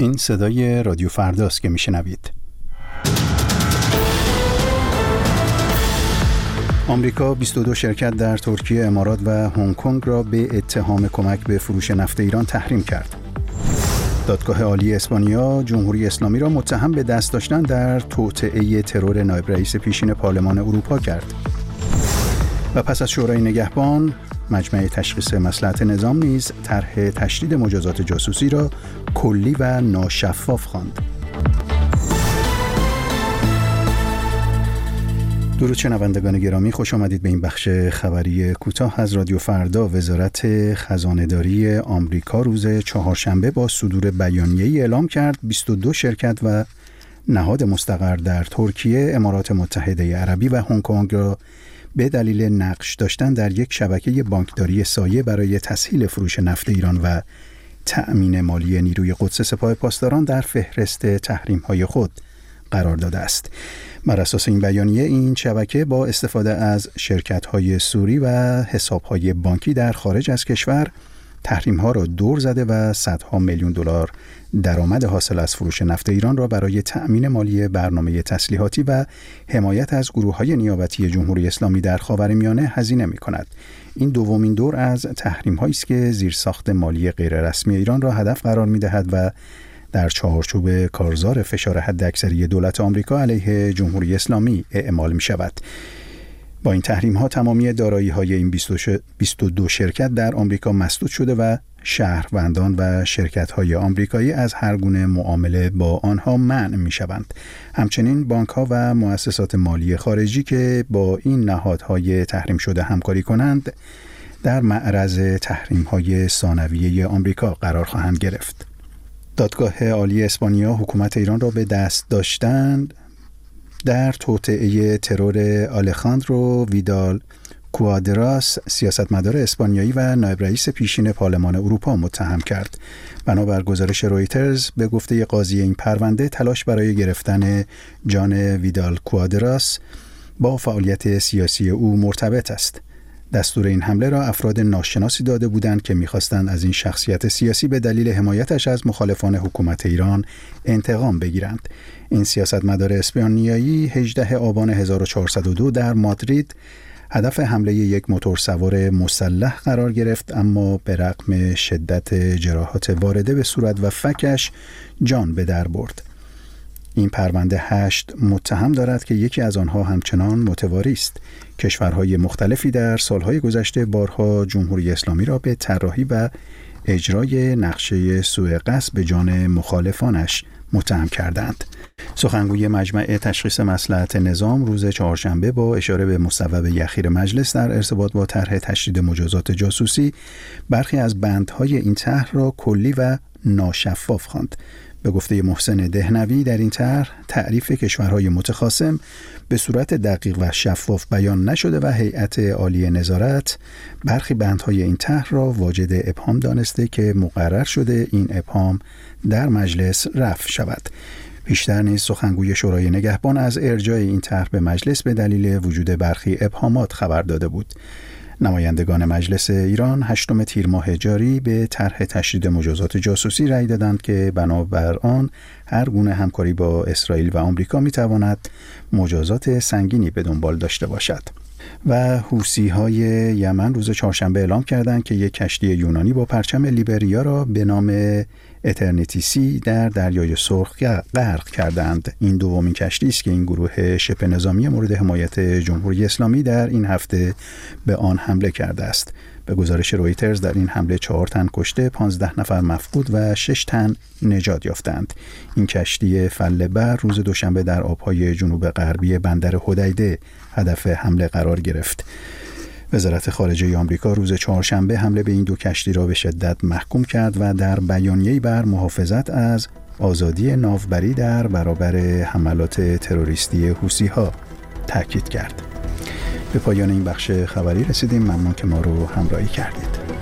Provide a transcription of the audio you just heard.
این صدای رادیو فرداست که میشنوید. آمریکا 22 شرکت در ترکیه، امارات و هنگ کنگ را به اتهام کمک به فروش نفت ایران تحریم کرد. دادگاه عالی اسپانیا جمهوری اسلامی را متهم به دست داشتن در توطئه ترور نایب رئیس پیشین پارلمان اروپا کرد. و پس از شورای نگهبان، مجمع تشخیص مصلحت نظام نیز طرح تشدید مجازات جاسوسی را کلی و ناشفاف خواند. درود شنوندگان گرامی، خوش آمدید به این بخش خبری کوتاه از رادیو فردا. وزارت خزانه‌داری آمریکا روز چهارشنبه با صدور بیانیه‌ای اعلام کرد 22 شرکت و نهاد مستقر در ترکیه، امارات متحده عربی و هنگ کنگ را به دلیل نقش داشتن در یک شبکه بانکداری سایه برای تسهیل فروش نفت ایران و تأمین مالی نیروی قدس سپاه پاسداران در فهرست تحریم‌های خود قرار داده است. بر اساس این بیانیه، این شبکه با استفاده از شرکت‌های سوری و حساب‌های بانکی در خارج از کشور تحریم‌ها را دور زده و صدها میلیون دلار درآمد حاصل از فروش نفت ایران را برای تأمین مالی برنامه تسلیحاتی و حمایت از گروه‌های نیابتی جمهوری اسلامی در خاورمیانه هزینه می‌کند. این دومین دور از تحریم‌هایی است که زیرساخت مالی غیررسمی ایران را هدف قرار می‌دهد و در چارچوب کارزار فشار حداکثری دولت آمریکا علیه جمهوری اسلامی اعمال می‌شود. با این تحریم‌ها تمامی دارایی‌های این 22 شرکت در آمریکا مسدود شده و شهروندان و شرکت‌های آمریکایی از هر گونه معامله با آنها منع می‌شوند. همچنین بانک‌ها و مؤسسات مالی خارجی که با این نهادهای تحریم شده همکاری کنند در معرض تحریم‌های ثانویه آمریکا قرار خواهند گرفت. دادگاه عالی اسپانیا حکومت ایران را به دست داشتن در توطئه ترور آلخاندرو ویدال کوادراس، سیاستمدار اسپانیایی و نایب رئیس پیشین پارلمان اروپا متهم کرد. بنابر گزارش رویترز، به گفته قاضی این پرونده، تلاش برای گرفتن جان ویدال کوادراس با فعالیت سیاسی او مرتبط است. دستور این حمله را افراد ناشناسی داده بودند که می‌خواستند از این شخصیت سیاسی به دلیل حمایتش از مخالفان حکومت ایران انتقام بگیرند. این سیاستمدار اسپانیایی 18 آبان 1402 در مادرید هدف حمله یک موتورسوار مسلح قرار گرفت، اما به رغم شدت جراحات وارده به صورت و فکش جان به در برد. این پرونده 8 متهم دارد که یکی از آنها همچنان متواری است. کشورهای مختلفی در سالهای گذشته بارها جمهوری اسلامی را به طراحی و اجرای نقشه سوء قصد به جان مخالفانش متهم کردند. سخنگوی مجمع تشخیص مصلحت نظام روز چهارشنبه با اشاره به مصوبه اخیر مجلس در ارتباط با طرح تشدید مجازات جاسوسی، برخی از بندهای این طرح را کلی و ناشفاف خواند. به گفته محسن دهنوی، در این طرح تعریف کشورهای متخاصم به صورت دقیق و شفاف بیان نشده و هیئت عالی نظارت برخی بندهای این طرح را واجد ابهام دانسته که مقرر شده این ابهام در مجلس رفع شود. بیشتر نیز سخنگوی شورای نگهبان از ارجاع این طرح به مجلس به دلیل وجود برخی ابهامات خبر داده بود. نمایندگان مجلس ایران 8 تیر ماه جاری به طرح تشدید مجازات جاسوسی رأی دادند که بنابر آن هر گونه همکاری با اسرائیل و آمریکا می‌تواند مجازات سنگینی به دنبال داشته باشد. و حوثی‌های یمن روز چهارشنبه اعلام کردند که یک کشتی یونانی با پرچم لیبریا را به نام اترنیتی سی در دریای سرخ غرق کردند. این دومین کشتی است که این گروه شبه نظامی مورد حمایت جمهوری اسلامی در این هفته به آن حمله کرده است. به گزارش رویترز در این حمله 4 تن کشته، 15 نفر مفقود و 6 تن نجات یافتند. این کشتی فله‌بر روز دوشنبه در آبهای جنوب غربی بندر حدیده هدف حمله قرار گرفت. وزارت خارجه آمریکا روز چهارشنبه حمله به این 2 کشتی را به شدت محکوم کرد و در بیانیه‌ای بر محافظت از آزادی ناوبری در برابر حملات تروریستی حوثی‌ها تاکید کرد. به پایان این بخش خبری رسیدیم. ممنون که ما رو همراهی کردید.